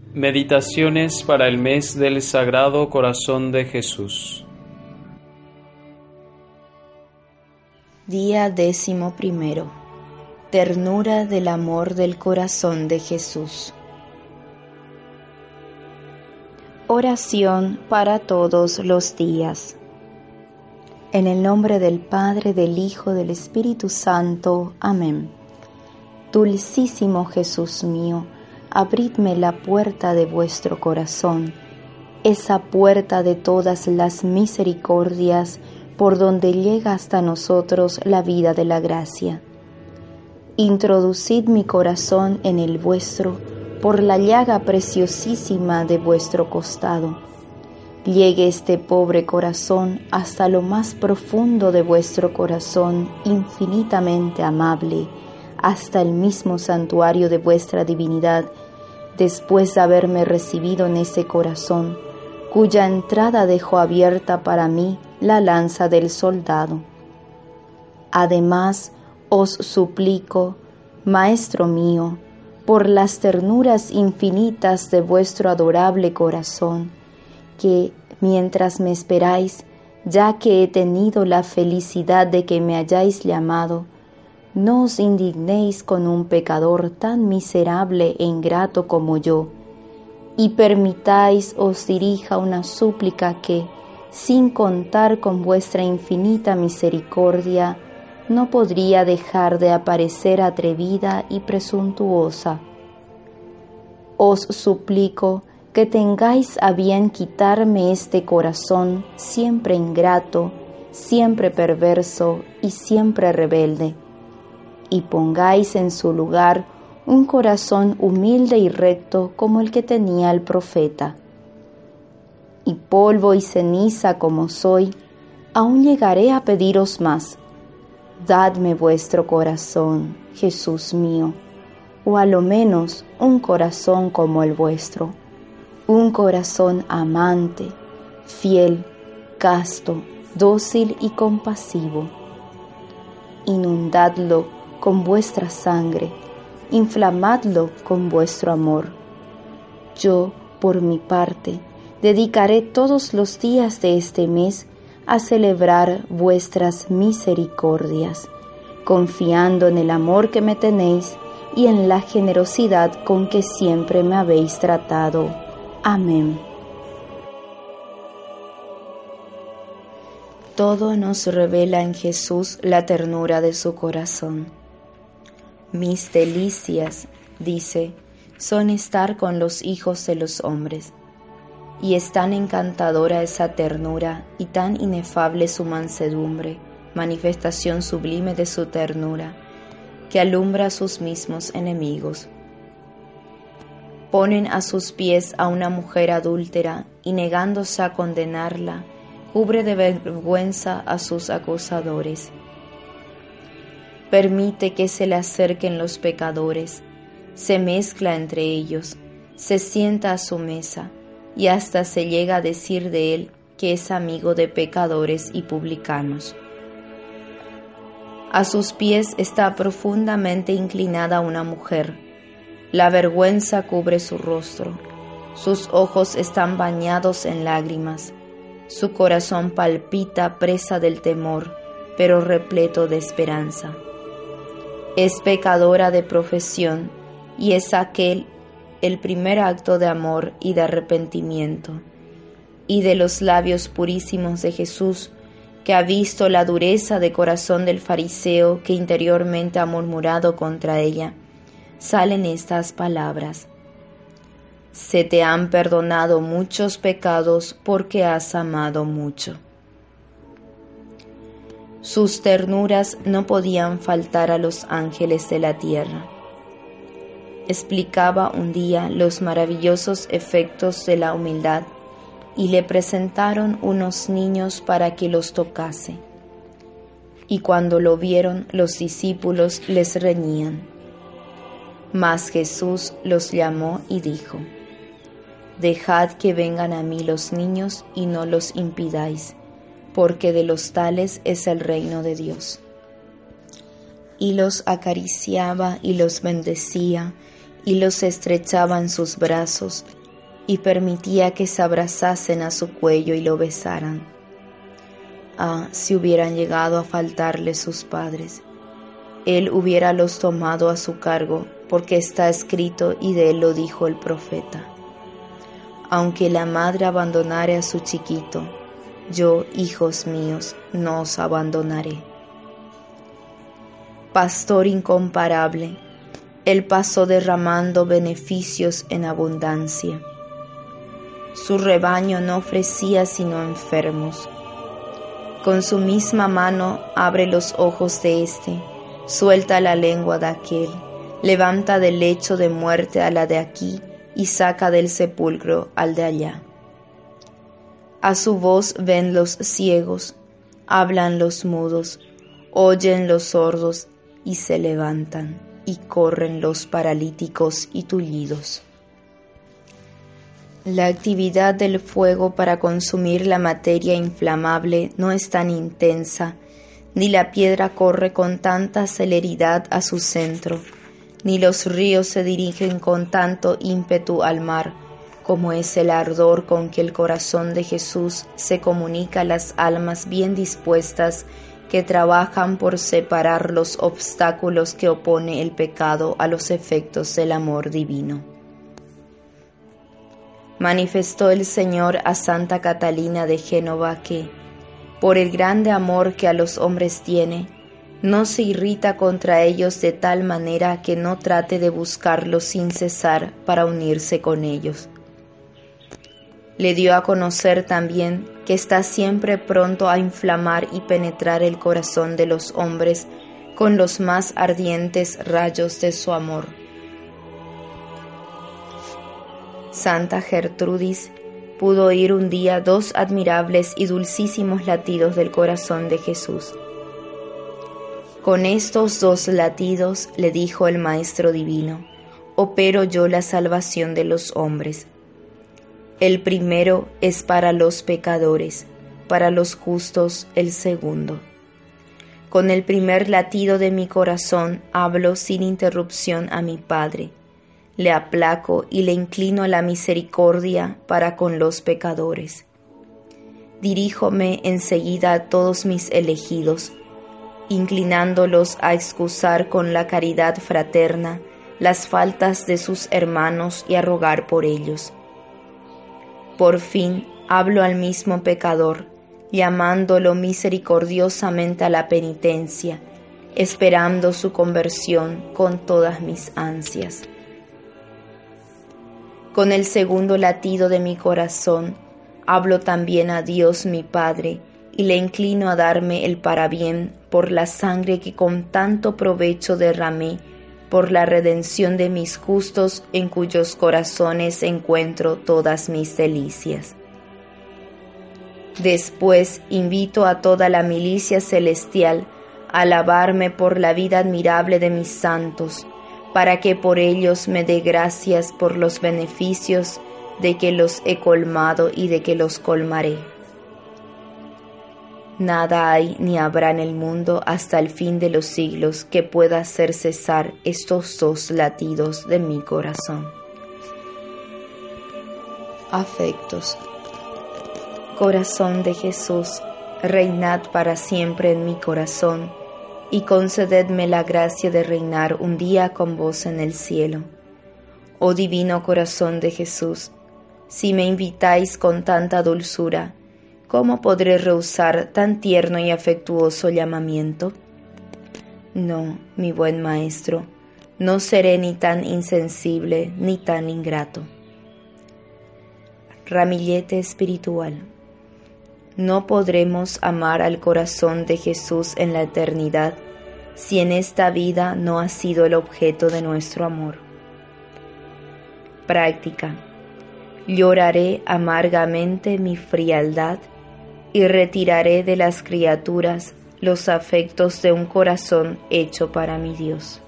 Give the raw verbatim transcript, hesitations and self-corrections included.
Meditaciones para el mes del Sagrado Corazón de Jesús. Día décimo primero. Ternura del amor del corazón de Jesús. Oración para todos los días. En el nombre del Padre, del Hijo, del Espíritu Santo. Amén. Dulcísimo Jesús mío, abridme la puerta de vuestro corazón, esa puerta de todas las misericordias por donde llega hasta nosotros la vida de la gracia. Introducid mi corazón en el vuestro por la llaga preciosísima de vuestro costado. Llegue este pobre corazón hasta lo más profundo de vuestro corazón infinitamente amable, hasta el mismo santuario de vuestra divinidad, después de haberme recibido en ese corazón, cuya entrada dejó abierta para mí la lanza del soldado. Además, os suplico, Maestro mío, por las ternuras infinitas de vuestro adorable corazón, que, mientras me esperáis, ya que he tenido la felicidad de que me hayáis llamado, no os indignéis con un pecador tan miserable e ingrato como yo, y permitáis os dirija una súplica que, sin contar con vuestra infinita misericordia, no podría dejar de aparecer atrevida y presuntuosa. Os suplico que tengáis a bien quitarme este corazón siempre ingrato, siempre perverso y siempre rebelde, y pongáis en su lugar un corazón humilde y recto como el que tenía el profeta. Y polvo y ceniza como soy, aún llegaré a pediros más. Dadme vuestro corazón, Jesús mío, o a lo menos un corazón como el vuestro, un corazón amante, fiel, casto, dócil y compasivo. Inundadlo con vuestra sangre, inflamadlo con vuestro amor. Yo, por mi parte, dedicaré todos los días de este mes a celebrar vuestras misericordias, confiando en el amor que me tenéis y en la generosidad con que siempre me habéis tratado. Amén. Todo nos revela en Jesús la ternura de su corazón. Mis delicias, dice, son estar con los hijos de los hombres. Y es tan encantadora esa ternura y tan inefable su mansedumbre, manifestación sublime de su ternura, que alumbra a sus mismos enemigos. Ponen a sus pies a una mujer adúltera y negándose a condenarla, cubre de vergüenza a sus acusadores. Permite que se le acerquen los pecadores, se mezcla entre ellos, se sienta a su mesa y hasta se llega a decir de él que es amigo de pecadores y publicanos. A sus pies está profundamente inclinada una mujer. La vergüenza cubre su rostro, sus ojos están bañados en lágrimas, su corazón palpita presa del temor, pero repleto de esperanza. Es pecadora de profesión y es aquel el primer acto de amor y de arrepentimiento, y de los labios purísimos de Jesús, que ha visto la dureza de corazón del fariseo que interiormente ha murmurado contra ella, salen estas palabras: se te han perdonado muchos pecados porque has amado mucho. Sus ternuras no podían faltar a los ángeles de la tierra. Explicaba un día los maravillosos efectos de la humildad y le presentaron unos niños para que los tocase. Y cuando lo vieron, los discípulos les reñían. Mas Jesús los llamó y dijo: dejad que vengan a mí los niños y no los impidáis, porque de los tales es el reino de Dios. Y los acariciaba y los bendecía, y los estrechaba en sus brazos, y permitía que se abrazasen a su cuello y lo besaran. Ah, si hubieran llegado a faltarle sus padres, él hubiera los tomado a su cargo, porque está escrito y de él lo dijo el profeta. Aunque la madre abandonare a su chiquito, yo, hijos míos, no os abandonaré. Pastor incomparable, él pasó derramando beneficios en abundancia. Su rebaño no ofrecía sino enfermos. Con su misma mano abre los ojos de éste, suelta la lengua de aquel, levanta del lecho de muerte a la de aquí y saca del sepulcro al de allá. A su voz ven los ciegos, hablan los mudos, oyen los sordos y se levantan, y corren los paralíticos y tullidos. La actividad del fuego para consumir la materia inflamable no es tan intensa, ni la piedra corre con tanta celeridad a su centro, ni los ríos se dirigen con tanto ímpetu al mar, como es el ardor con que el corazón de Jesús se comunica a las almas bien dispuestas que trabajan por separar los obstáculos que opone el pecado a los efectos del amor divino. Manifestó el Señor a Santa Catalina de Génova que, por el grande amor que a los hombres tiene, no se irrita contra ellos de tal manera que no trate de buscarlos sin cesar para unirse con ellos. Le dio a conocer también que está siempre pronto a inflamar y penetrar el corazón de los hombres con los más ardientes rayos de su amor. Santa Gertrudis pudo oír un día dos admirables y dulcísimos latidos del corazón de Jesús. Con estos dos latidos, le dijo el Maestro Divino, opero yo la salvación de los hombres. El primero es para los pecadores, para los justos el segundo. Con el primer latido de mi corazón hablo sin interrupción a mi Padre. Le aplaco y le inclino a la misericordia para con los pecadores. Diríjome enseguida a todos mis elegidos, inclinándolos a excusar con la caridad fraterna las faltas de sus hermanos y a rogar por ellos. Por fin hablo al mismo pecador, llamándolo misericordiosamente a la penitencia, esperando su conversión con todas mis ansias. Con el segundo latido de mi corazón, hablo también a Dios mi Padre, y le inclino a darme el parabién por la sangre que con tanto provecho derramé, por la redención de mis justos en cuyos corazones encuentro todas mis delicias. Después invito a toda la milicia celestial a alabarme por la vida admirable de mis santos, para que por ellos me dé gracias por los beneficios de que los he colmado y de que los colmaré. Nada hay ni habrá en el mundo hasta el fin de los siglos que pueda hacer cesar estos dos latidos de mi corazón. Afectos. Corazón de Jesús, reinad para siempre en mi corazón y concededme la gracia de reinar un día con vos en el cielo. Oh divino corazón de Jesús, si me invitáis con tanta dulzura, ¿cómo podré rehusar tan tierno y afectuoso llamamiento? No, mi buen Maestro, no seré ni tan insensible ni tan ingrato. Ramillete espiritual. No podremos amar al corazón de Jesús en la eternidad si en esta vida no ha sido el objeto de nuestro amor. Práctica. Lloraré amargamente mi frialdad y retiraré de las criaturas los afectos de un corazón hecho para mi Dios.